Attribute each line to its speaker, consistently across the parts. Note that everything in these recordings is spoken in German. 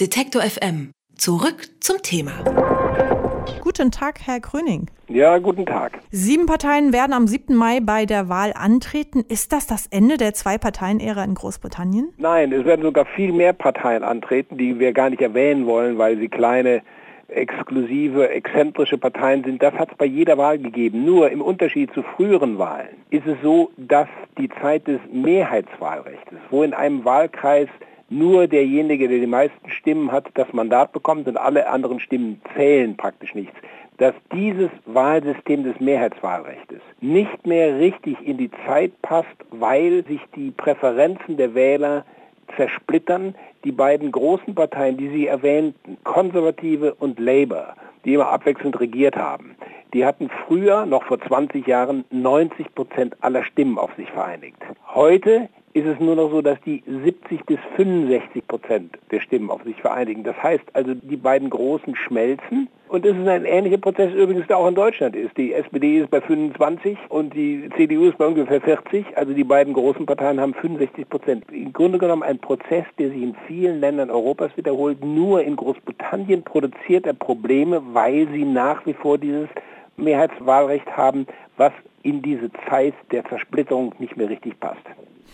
Speaker 1: Detektor FM. Zurück zum Thema.
Speaker 2: Guten Tag, Herr Gröning.
Speaker 3: Ja, guten Tag.
Speaker 2: 7 Parteien werden am 7. Mai bei der Wahl antreten. Ist das das Ende der Zwei-Parteien-Ära in Großbritannien?
Speaker 3: Nein, es werden sogar viel mehr Parteien antreten, die wir gar nicht erwähnen wollen, weil sie kleine, exklusive, exzentrische Parteien sind. Das hat es bei jeder Wahl gegeben. Nur im Unterschied zu früheren Wahlen ist es so, dass die Zeit des Mehrheitswahlrechts, wo in einem Wahlkreis nur derjenige, der die meisten Stimmen hat, das Mandat bekommt und alle anderen Stimmen zählen praktisch nichts, dass dieses Wahlsystem des Mehrheitswahlrechts nicht mehr richtig in die Zeit passt, weil sich die Präferenzen der Wähler zersplittern. Die beiden großen Parteien, die Sie erwähnten, Konservative und Labour, die immer abwechselnd regiert haben, die hatten früher, noch vor 20 Jahren, 90% aller Stimmen auf sich vereinigt. Heute ist es nur noch so, dass die 70-65% der Stimmen auf sich vereinigen. Das heißt also, die beiden Großen schmelzen. Und es ist ein ähnlicher Prozess übrigens, der auch in Deutschland ist. Die SPD ist bei 25 und die CDU ist bei ungefähr 40. Also die beiden großen Parteien haben 65%. Im Grunde genommen ein Prozess, der sich in vielen Ländern Europas wiederholt. Nur in Großbritannien produziert er Probleme, weil sie nach wie vor dieses Mehrheitswahlrecht haben, was in diese Zeit der Zersplitterung nicht mehr richtig passt.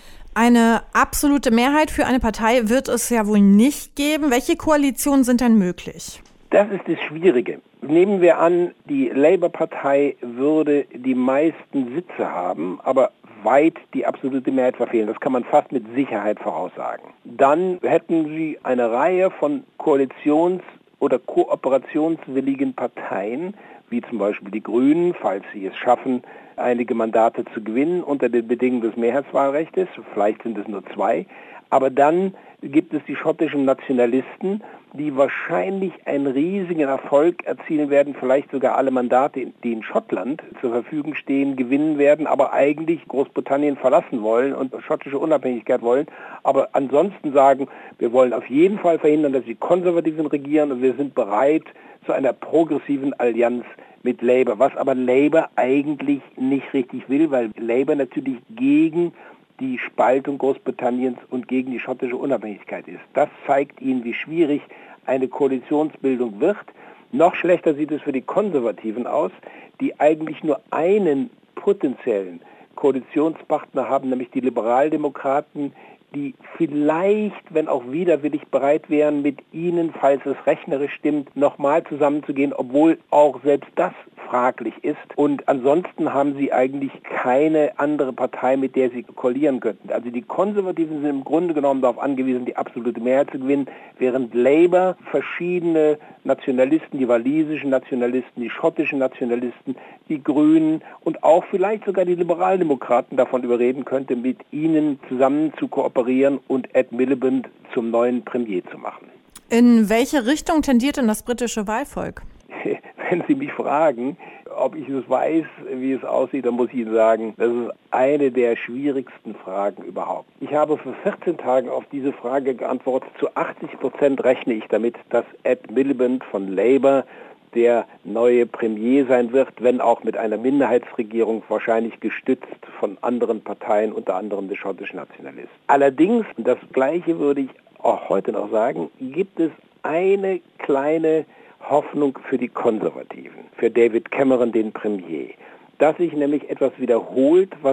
Speaker 2: Eine absolute Mehrheit für eine Partei wird es ja wohl nicht geben. Welche Koalitionen sind denn möglich?
Speaker 3: Das ist das Schwierige. Nehmen wir an, die Labour-Partei würde die meisten Sitze haben, aber weit die absolute Mehrheit verfehlen. Das kann man fast mit Sicherheit voraussagen. Dann hätten sie eine Reihe von koalitions- oder kooperationswilligen Parteien, wie zum Beispiel die Grünen, falls sie es schaffen, einige Mandate zu gewinnen unter den Bedingungen des Mehrheitswahlrechts. Vielleicht sind es nur 2. Aber dann gibt es die schottischen Nationalisten, die wahrscheinlich einen riesigen Erfolg erzielen werden, vielleicht sogar alle Mandate, die in Schottland zur Verfügung stehen, gewinnen werden, aber eigentlich Großbritannien verlassen wollen und schottische Unabhängigkeit wollen. Aber ansonsten sagen, wir wollen auf jeden Fall verhindern, dass die Konservativen regieren und wir sind bereit zu einer progressiven Allianz mit Labour, was aber Labour eigentlich nicht richtig will, weil Labour natürlich gegen die Spaltung Großbritanniens und gegen die schottische Unabhängigkeit ist. Das zeigt Ihnen, wie schwierig eine Koalitionsbildung wird. Noch schlechter sieht es für die Konservativen aus, die eigentlich nur einen potenziellen Koalitionspartner haben, nämlich die Liberaldemokraten, die vielleicht, wenn auch widerwillig, bereit wären, mit ihnen, falls es rechnerisch stimmt, nochmal zusammenzugehen, obwohl auch selbst das fraglich ist. Und ansonsten haben sie eigentlich keine andere Partei, mit der sie koalieren könnten. Also die Konservativen sind im Grunde genommen darauf angewiesen, die absolute Mehrheit zu gewinnen, während Labour verschiedene Nationalisten, die walisischen Nationalisten, die schottischen Nationalisten, die Grünen und auch vielleicht sogar die Liberaldemokraten davon überreden könnte, mit ihnen zusammen zu kooperieren und Ed Miliband zum neuen Premier zu machen.
Speaker 2: In welche Richtung tendiert denn das britische Wahlvolk?
Speaker 3: Wenn Sie mich fragen, ob ich es weiß, wie es aussieht, dann muss ich Ihnen sagen, das ist eine der schwierigsten Fragen überhaupt. Ich habe vor 14 Tagen auf diese Frage geantwortet. Zu 80% rechne ich damit, dass Ed Miliband von Labour der neue Premier sein wird, wenn auch mit einer Minderheitsregierung, wahrscheinlich gestützt von anderen Parteien, unter anderem des schottischen Nationalisten. Allerdings, und das Gleiche würde ich auch heute noch sagen, gibt es eine kleine Hoffnung für die Konservativen, für David Cameron, den Premier, dass sich nämlich etwas wiederholt, was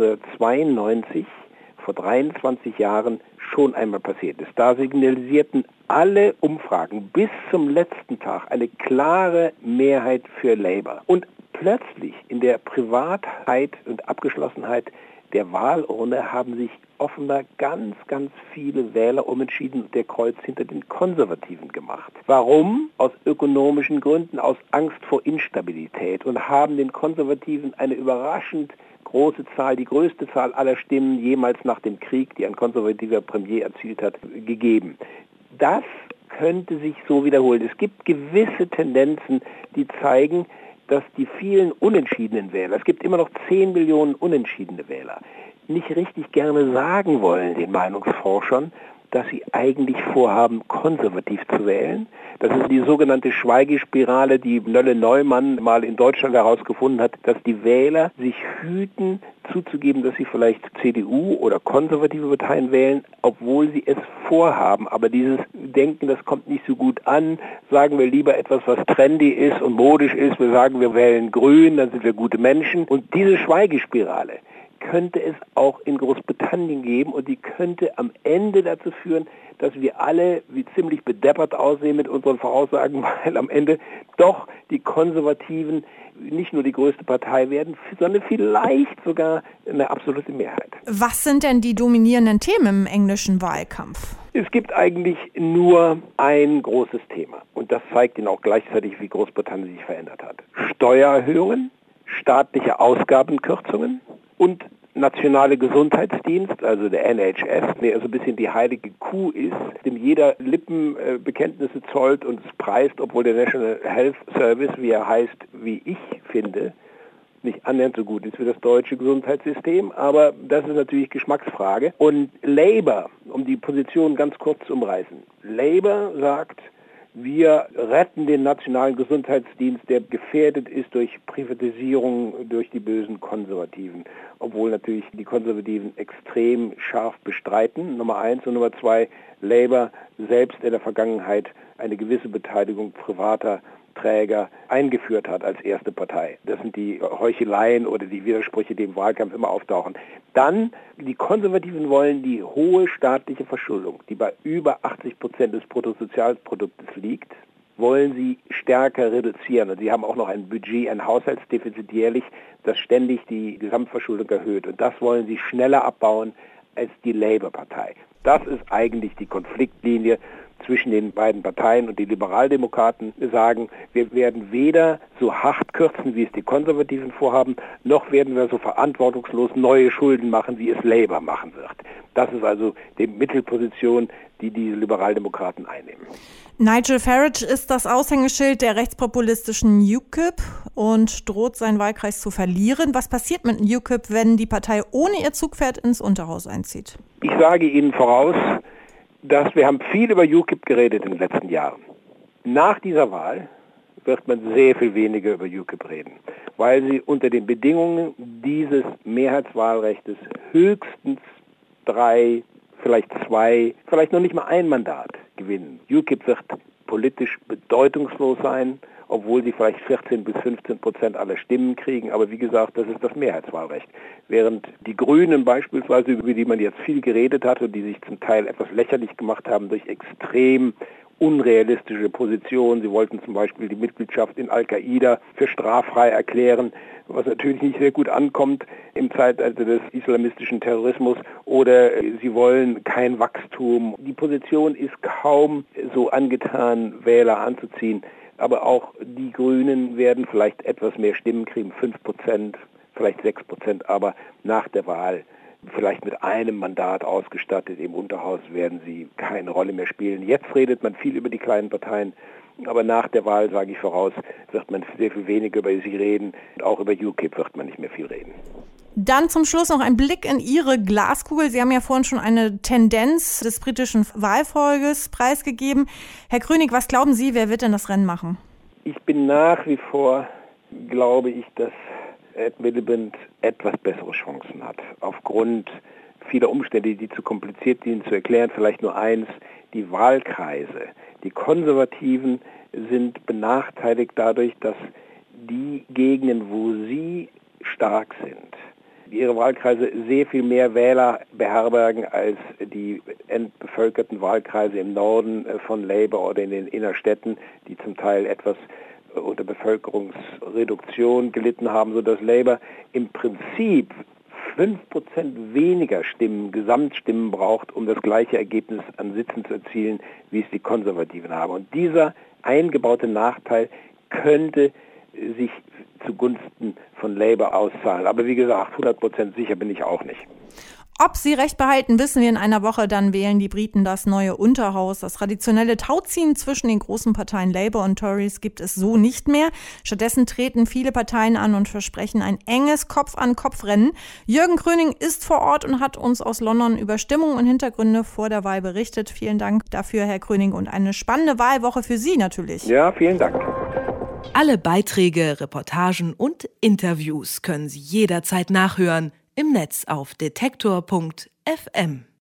Speaker 3: 1992, vor 23 Jahren, schon einmal passiert ist. Da signalisierten alle Umfragen bis zum letzten Tag eine klare Mehrheit für Labour. Und plötzlich in der Privatheit und Abgeschlossenheit der Wahlurne haben sich offenbar ganz, ganz viele Wähler umentschieden und der Kreuz hinter den Konservativen gemacht. Warum? Aus ökonomischen Gründen, aus Angst vor Instabilität und haben den Konservativen eine überraschend große Zahl, die größte Zahl aller Stimmen jemals nach dem Krieg, die ein konservativer Premier erzielt hat, gegeben. Das könnte sich so wiederholen. Es gibt gewisse Tendenzen, die zeigen, dass die vielen unentschiedenen Wähler, es gibt immer noch 10 Millionen unentschiedene Wähler, nicht richtig gerne sagen wollen, den Meinungsforschern, dass sie eigentlich vorhaben, konservativ zu wählen. Das ist die sogenannte Schweigespirale, die Nölle Neumann mal in Deutschland herausgefunden hat, dass die Wähler sich hüten, zuzugeben, dass sie vielleicht CDU oder konservative Parteien wählen, obwohl sie es vorhaben. Aber dieses Denken, das kommt nicht so gut an. Sagen wir lieber etwas, was trendy ist und modisch ist. Wir sagen, wir wählen Grün, dann sind wir gute Menschen. Und diese Schweigespirale könnte es auch in Großbritannien geben und die könnte am Ende dazu führen, dass wir alle wie ziemlich bedeppert aussehen mit unseren Voraussagen, weil am Ende doch die Konservativen nicht nur die größte Partei werden, sondern vielleicht sogar eine absolute Mehrheit.
Speaker 2: Was sind denn die dominierenden Themen im englischen Wahlkampf?
Speaker 3: Es gibt eigentlich nur ein großes Thema und das zeigt Ihnen auch gleichzeitig, wie Großbritannien sich verändert hat. Steuererhöhungen, staatliche Ausgabenkürzungen und nationale Gesundheitsdienst, also der NHS, der so ein bisschen die heilige Kuh ist, dem jeder Lippenbekenntnisse zollt und es preist, obwohl der National Health Service, wie er heißt, wie ich finde, nicht annähernd so gut ist wie das deutsche Gesundheitssystem, aber das ist natürlich Geschmacksfrage. Und Labour, um die Position ganz kurz zu umreißen, Labour sagt, wir retten den nationalen Gesundheitsdienst, der gefährdet ist durch Privatisierung durch die bösen Konservativen. Obwohl natürlich die Konservativen extrem scharf bestreiten, Nummer 1. Und Nummer 2, Labour selbst in der Vergangenheit eine gewisse Beteiligung privater Träger eingeführt hat als erste Partei. Das sind die Heucheleien oder die Widersprüche, die im Wahlkampf immer auftauchen. Dann, die Konservativen wollen die hohe staatliche Verschuldung, die bei über 80% des Bruttosozialproduktes liegt, wollen sie stärker reduzieren. Und sie haben auch noch ein Budget, ein Haushaltsdefizit jährlich, das ständig die Gesamtverschuldung erhöht. Und das wollen sie schneller abbauen als die Labour-Partei. Das ist eigentlich die Konfliktlinie zwischen den beiden Parteien, und die Liberaldemokraten sagen, wir werden weder so hart kürzen, wie es die Konservativen vorhaben, noch werden wir so verantwortungslos neue Schulden machen, wie es Labour machen wird. Das ist also die Mittelposition, die diese Liberaldemokraten einnehmen.
Speaker 2: Nigel Farage ist das Aushängeschild der rechtspopulistischen UKIP und droht, seinen Wahlkreis zu verlieren. Was passiert mit UKIP, wenn die Partei ohne ihr Zugpferd ins Unterhaus einzieht?
Speaker 3: Ich sage Ihnen voraus, dass wir haben viel über UKIP geredet in den letzten Jahren. Nach dieser Wahl wird man sehr viel weniger über UKIP reden, weil sie unter den Bedingungen dieses Mehrheitswahlrechtes höchstens 3, vielleicht 2, vielleicht noch nicht mal ein Mandat gewinnen. UKIP wird politisch bedeutungslos sein, obwohl sie vielleicht 14-15% aller Stimmen kriegen. Aber wie gesagt, das ist das Mehrheitswahlrecht. Während die Grünen beispielsweise, über die man jetzt viel geredet hat und die sich zum Teil etwas lächerlich gemacht haben durch extrem unrealistische Positionen. Sie wollten zum Beispiel die Mitgliedschaft in Al-Qaida für straffrei erklären, was natürlich nicht sehr gut ankommt im Zeitalter des islamistischen Terrorismus, oder sie wollen kein Wachstum. Die Position ist kaum so angetan, Wähler anzuziehen. Aber auch die Grünen werden vielleicht etwas mehr Stimmen kriegen, 5%, vielleicht 6%, aber nach der Wahl vielleicht mit einem Mandat ausgestattet im Unterhaus werden sie keine Rolle mehr spielen. Jetzt redet man viel über die kleinen Parteien, aber nach der Wahl, sage ich voraus, wird man sehr viel weniger über sie reden. Und auch über UKIP wird man nicht mehr viel reden.
Speaker 2: Dann zum Schluss noch ein Blick in Ihre Glaskugel. Sie haben ja vorhin schon eine Tendenz des britischen Wahlvolkes preisgegeben. Herr Krönig, was glauben Sie, wer wird denn das Rennen machen?
Speaker 3: Ich bin nach wie vor, glaube ich, dass Ed Miliband etwas bessere Chancen hat. Aufgrund vieler Umstände, die zu kompliziert sind zu erklären, vielleicht nur eins: die Wahlkreise. Die Konservativen sind benachteiligt dadurch, dass die Gegenden, wo sie stark sind, ihre Wahlkreise sehr viel mehr Wähler beherbergen als die entbevölkerten Wahlkreise im Norden von Labour oder in den Innerstädten, die zum Teil etwas unter Bevölkerungsreduktion gelitten haben, sodass Labour im Prinzip 5% weniger Stimmen, Gesamtstimmen braucht, um das gleiche Ergebnis an Sitzen zu erzielen, wie es die Konservativen haben. Und dieser eingebaute Nachteil könnte sich zugunsten von Labour auszahlen. Aber wie gesagt, 100% sicher bin ich auch nicht.
Speaker 2: Ob sie recht behalten, wissen wir in einer Woche. Dann wählen die Briten das neue Unterhaus. Das traditionelle Tauziehen zwischen den großen Parteien Labour und Tories gibt es so nicht mehr. Stattdessen treten viele Parteien an und versprechen ein enges Kopf-an-Kopf-Rennen. Jürgen Kröning ist vor Ort und hat uns aus London über Stimmung und Hintergründe vor der Wahl berichtet. Vielen Dank dafür, Herr Kröning, und eine spannende Wahlwoche für Sie natürlich.
Speaker 3: Ja, vielen Dank.
Speaker 1: Alle Beiträge, Reportagen und Interviews können Sie jederzeit nachhören im Netz auf detektor.fm.